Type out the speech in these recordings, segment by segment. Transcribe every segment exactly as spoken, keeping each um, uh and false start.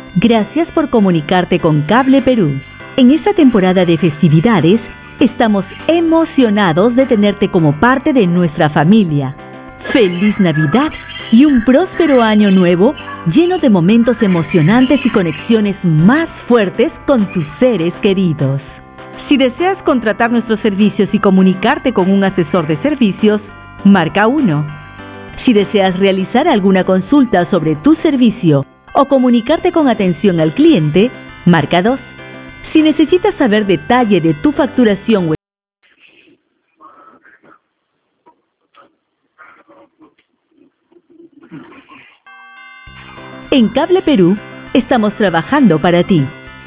Gracias por comunicarte con Cable Perú. En esta temporada de festividades, estamos emocionados de tenerte como parte de nuestra familia. ¡Feliz Navidad y un próspero año nuevo lleno de momentos emocionantes y conexiones más fuertes con tus seres queridos! Si deseas contratar nuestros servicios y comunicarte con un asesor de servicios, marca uno. Si deseas realizar alguna consulta sobre tu servicio o comunicarte con atención al cliente, marca dos. Si necesitas saber detalle de tu facturación o en Cable Perú, estamos trabajando para ti.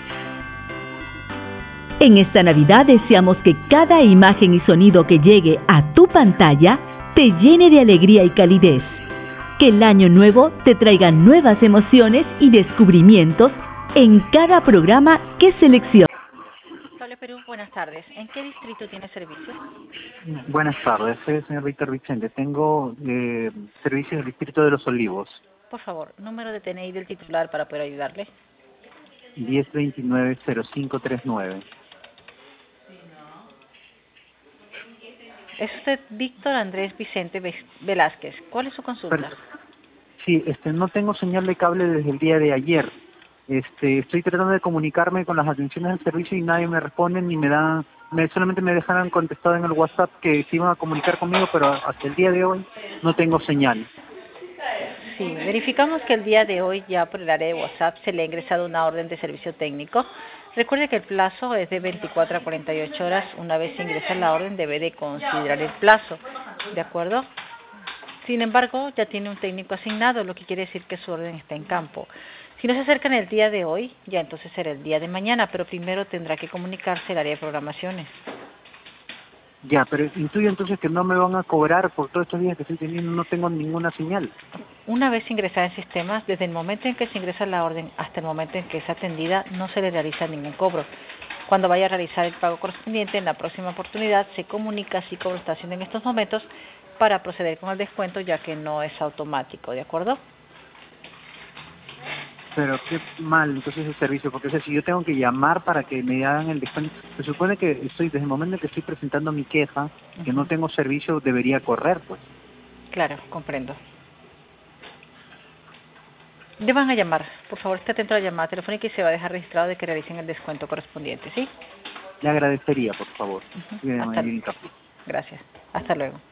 En esta Navidad deseamos que cada imagen y sonido que llegue a tu pantalla te llene de alegría y calidez. Que el año nuevo te traiga nuevas emociones y descubrimientos en cada programa que selecciones. Cable Perú, buenas tardes. ¿En qué distrito tiene servicios? Buenas tardes, soy el señor Víctor Vicente. Tengo eh, servicio en el distrito de Los Olivos. Por favor, número de T N I del titular para poder ayudarle. diez veintinueve cero cinco treinta y nueve. Es usted Víctor Andrés Vicente Velázquez. ¿Cuál es su consulta? Pero, sí, este, no tengo señal de cable desde el día de ayer. Este, estoy tratando de comunicarme con las atenciones del servicio y nadie me responde ni me da, me, solamente me dejaron contestado en el WhatsApp que se iban a comunicar conmigo, pero hasta el día de hoy no tengo señal. Sí, verificamos que el día de hoy ya por el área de WhatsApp se le ha ingresado una orden de servicio técnico. Recuerde que el plazo es de veinticuatro a cuarenta y ocho horas. Una vez se ingresa la orden debe de considerar el plazo, ¿de acuerdo? Sin embargo, ya tiene un técnico asignado, lo que quiere decir que su orden está en campo. Si no se acerca en el día de hoy, ya entonces será el día de mañana, pero primero tendrá que comunicarse el área de programaciones. Ya, pero intuyo entonces que no me van a cobrar por todos estos días que estoy teniendo, no tengo ninguna señal. Una vez ingresada en sistemas, desde el momento en que se ingresa la orden hasta el momento en que es atendida, no se le realiza ningún cobro. Cuando vaya a realizar el pago correspondiente, en la próxima oportunidad se comunica así como lo está haciendo en estos momentos para proceder con el descuento, ya que no es automático, ¿de acuerdo? Pero qué mal entonces el servicio, porque o sea, si yo tengo que llamar para que me hagan el descuento, se supone que estoy, desde el momento en que estoy presentando mi queja, uh-huh, que no tengo servicio, debería correr, pues. Claro, comprendo. Le van a llamar, por favor, esté atento a la llamada telefónica y se va a dejar registrado de que realicen el descuento correspondiente, ¿sí? Le agradecería, por favor. Uh-huh. Hasta... Bien, Gracias. Hasta luego.